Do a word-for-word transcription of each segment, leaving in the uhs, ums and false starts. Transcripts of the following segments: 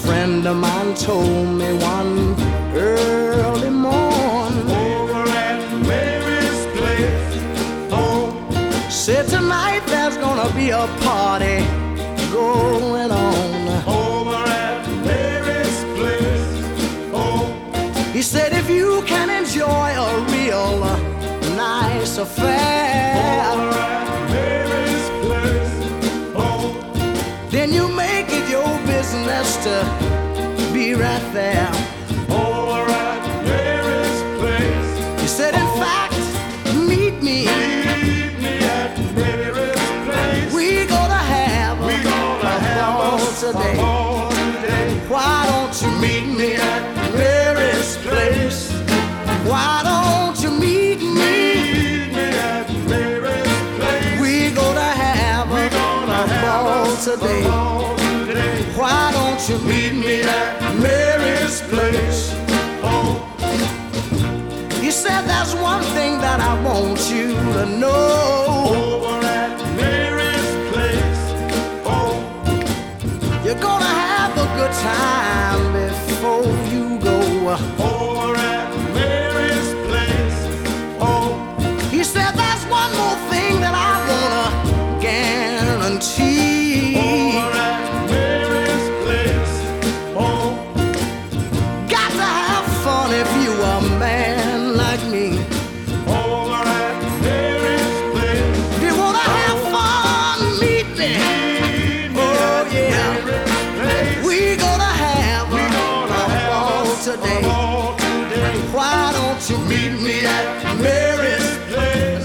friend of mine told me one early morn, over at Mary's place. Oh, said tonight there's gonna be a party going on. over at Mary's place. Oh, He said if you can enjoy a real nice affair, over at Mary's place. Oh, then you make it your business to be right there. over at Mary's place. He said in fact, meet me. Meet me at Mary's place. We gonna have a We gonna have ball us a today. ball today. Why don't you meet me at Mary's place? Why don't you meet me? Meet me at Mary's place. We gonna have a, Gonna a have ball us today. a ball today. Why don't you meet me at Mary's place? Oh, He said there's one thing that I want you to know. over at Mary's place. Oh, You're gonna have a good time before you go. over at Mary's place. Oh, He said there's one more thing that I wanna guarantee. over at Mary's place. Oh, Got to have fun if you a man like me. over at Mary's place. If you wanna have fun, meet me. Meet me Oh, at yeah. Mary's place. We gonna have a, Gonna a have ball us a today. ball today. Why don't you meet me at Mary's Place.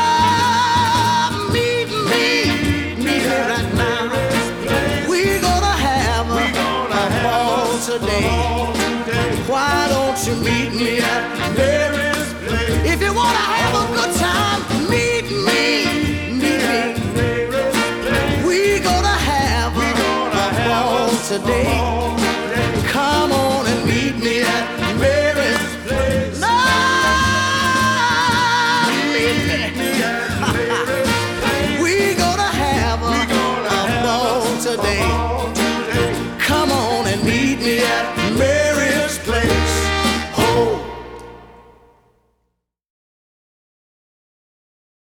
Oh, meet me, meet me right now. Mary's place. We gonna have a, Gonna a have ball us a today. ball today. Why don't you meet me at Mary's? Mary's place. If you wanna have a good time, meet me, meet me. Mary's place. We gonna have a, Gonna a have ball us a today. ball today. Come on and meet me at Mary's. Place. No, meet me. Mary's place. We gonna have a, Gonna a have ball us a today. ball